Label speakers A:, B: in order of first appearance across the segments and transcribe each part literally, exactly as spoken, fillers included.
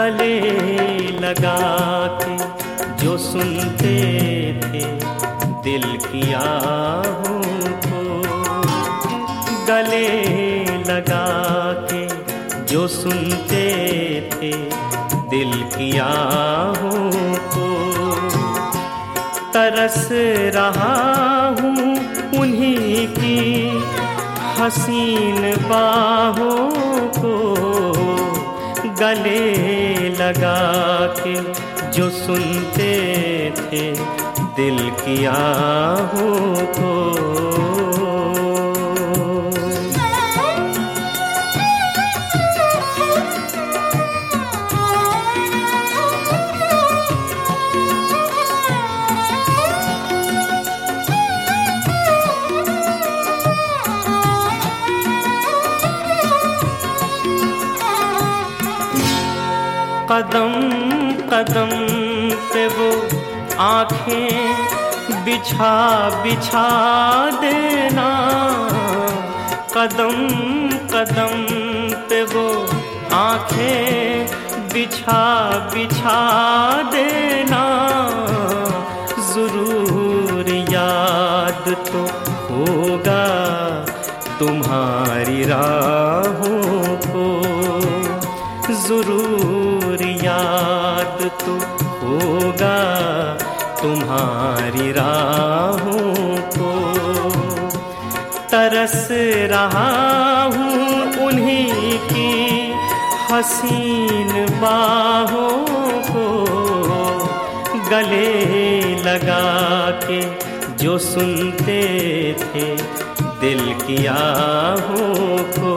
A: गले लगा के जो सुनते थे दिल की आहों को, गले लगा के जो सुनते थे दिल की आहों को, तरस रहा हूँ उन्हीं की हसीन बाहों को, गले लगा के जो सुनते थे दिल की आहों को। कदम कदम पे वो आँखें बिछा बिछा देना, कदम कदम पे वो आँखें बिछा बिछा देना, ज़रूर याद तो होगा तुम्हारी राहों को, ज़रूर याद तो होगा तुम्हारी राहों को, तरस रहा हूँ उन्हीं की हसीन बाहों को, गले लगा के जो सुनते थे दिल की आहों को।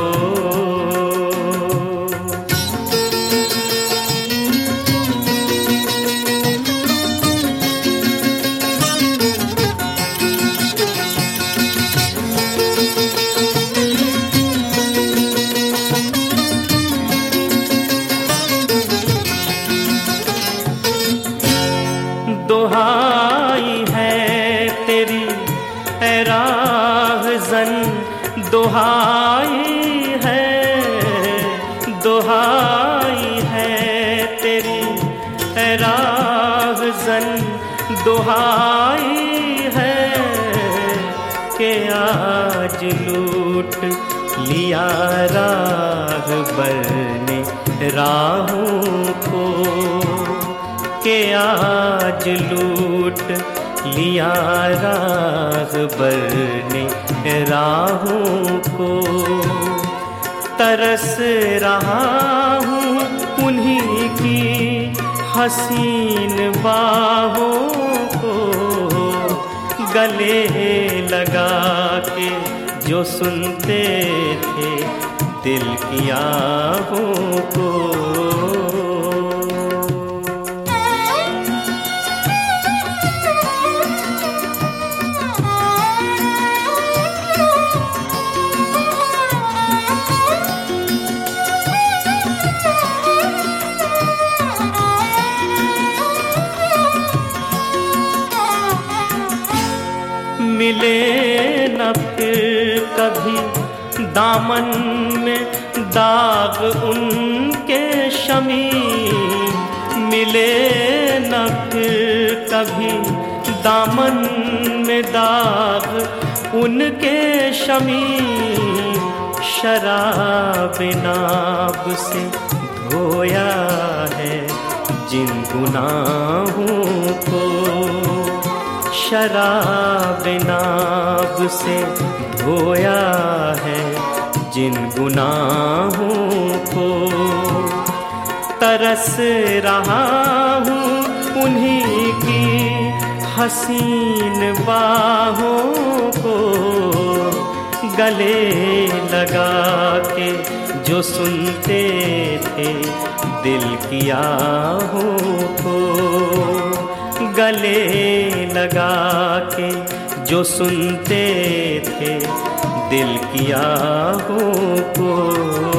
A: दुहाई है तेरी ऐ राहज़न, दुहाई है, दुहाई है तेरी ऐ राहज़न, दुहाई है कि आज लूट लिया राहबर ने राहों को, के आज लूट लिया राहबर ने राहों को, तरस रहा हूँ उन्हीं की हसीन बाहों को, गले लगा के जो सुनते थे दिल की आहों को। मिले न फिर कभी दामन में दाग उनके शमी, मिले न फिर कभी दामन में दाग उनके शमी, शराब नाब से धोया है जिन गुनाहों को, शराब नाब से धोया है जिन गुनाहों को, तरस रहा हूँ उन्हीं की हसीन बाहों को, गले लगा के जो सुनते थे दिल की आहों को, गले लगा के जो सुनते थे दिल की आहों को।